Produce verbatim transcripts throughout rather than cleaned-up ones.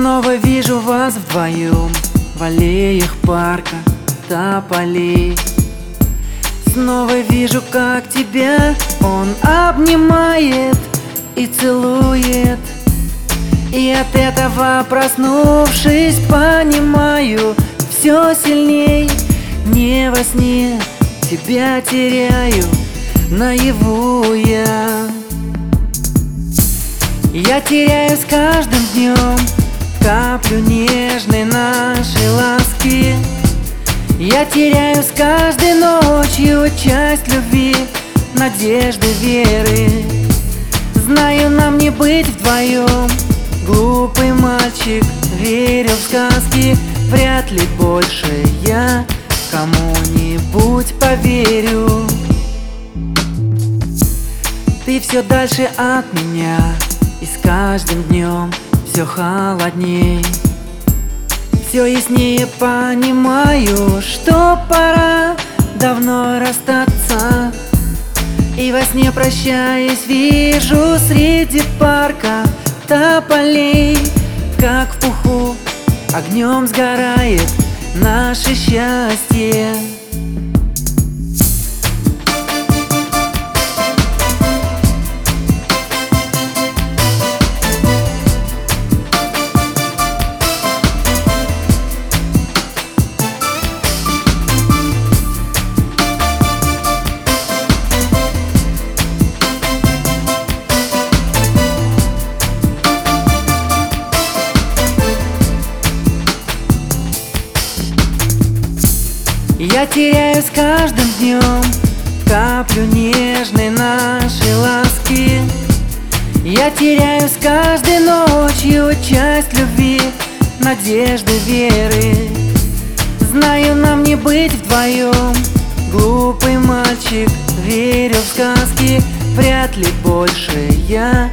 Снова вижу вас вдвоем в аллеях парка тополей. Снова вижу, как тебя он обнимает и целует. И от этого, проснувшись, понимаю все сильней. Не во сне тебя теряю, наяву я. Я теряю с каждым днем каплю нежной нашей ласки. Я теряю с каждой ночью часть любви, надежды, веры. Знаю, нам не быть вдвоем. Глупый мальчик, верю в сказки. Вряд ли больше я кому-нибудь поверю. Ты все дальше от меня, и с каждым днем все холодней. Все яснее понимаю, что пора давно расстаться. И во сне, прощаясь, вижу среди парка тополей, как в пуху огнем сгорает наше счастье. Я теряю с каждым днем каплю нежной нашей ласки. Я теряю с каждой ночью часть любви, надежды, веры. Знаю, нам не быть вдвоем. Глупый мальчик, верю в сказки. Вряд ли больше я.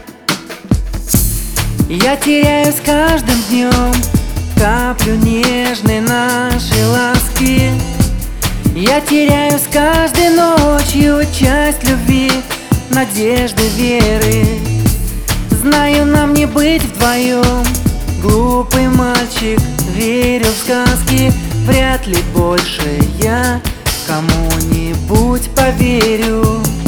Я теряю с каждым днем каплю нежной нашей ласки. Я теряю с каждой ночью часть любви, надежды, веры. Знаю, нам не быть вдвоем. Глупый мальчик, верю в сказки. Вряд ли больше я кому-нибудь поверю.